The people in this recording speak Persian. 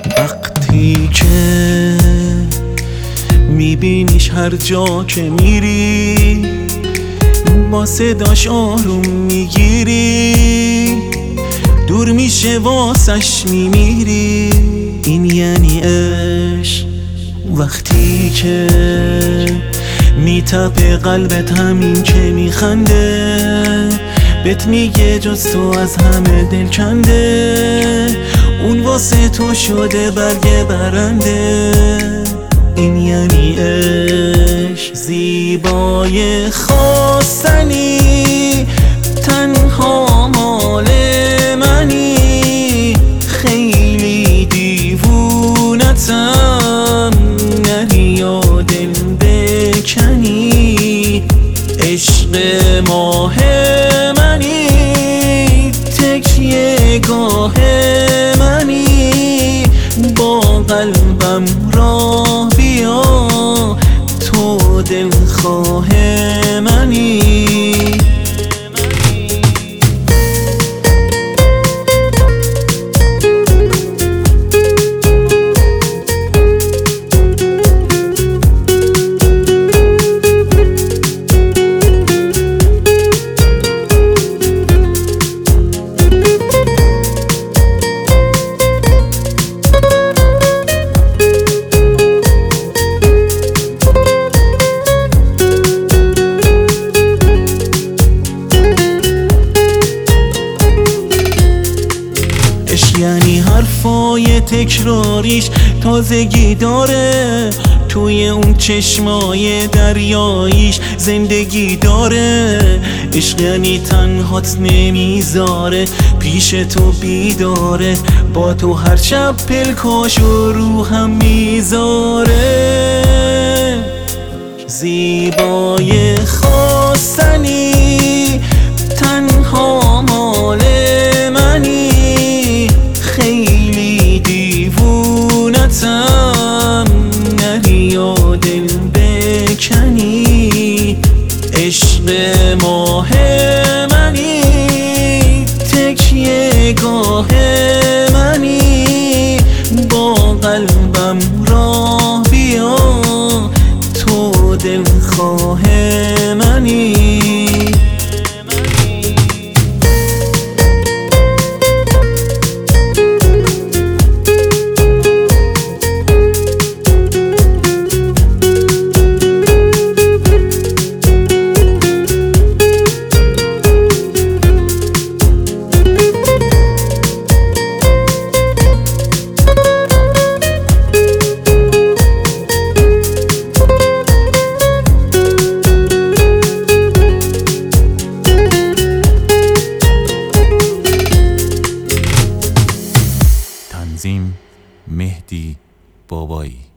وقتی که میبینیش هر جا که میری، با صداش آروم میگیری، دور میشه واسش میمیری. این یعنی عشق. وقتی که میتپه قلبت همین که میخنده، بهت میگه جز تو از همه دل کنده، اون واسه تو شده برگ برنده. این یعنی عشق. زیبای خواستنی، تنها مال منی، خیلی دیوونتم، نری و دل بکنی. عشق ماه منی، تکیه گاه منی، با قلبم راه بیا، تو دلخواه منی. یعنی حرفای تکراریش تازگی داره، توی اون چشمای دریاییش زندگی داره. عشق یعنی تنهات نمیذاره، پیش تو بیداره، با تو هر شب پلکاش و روحم میذاره. زیبای خواستنی، تنها مال منی، خیلی دیوونتم، نری و دل بکنی. عشق ماه منی، تکیه گاه منی، با قلبم راه بیا، تو دلخواه منی. تنظیم مهدی بابایی.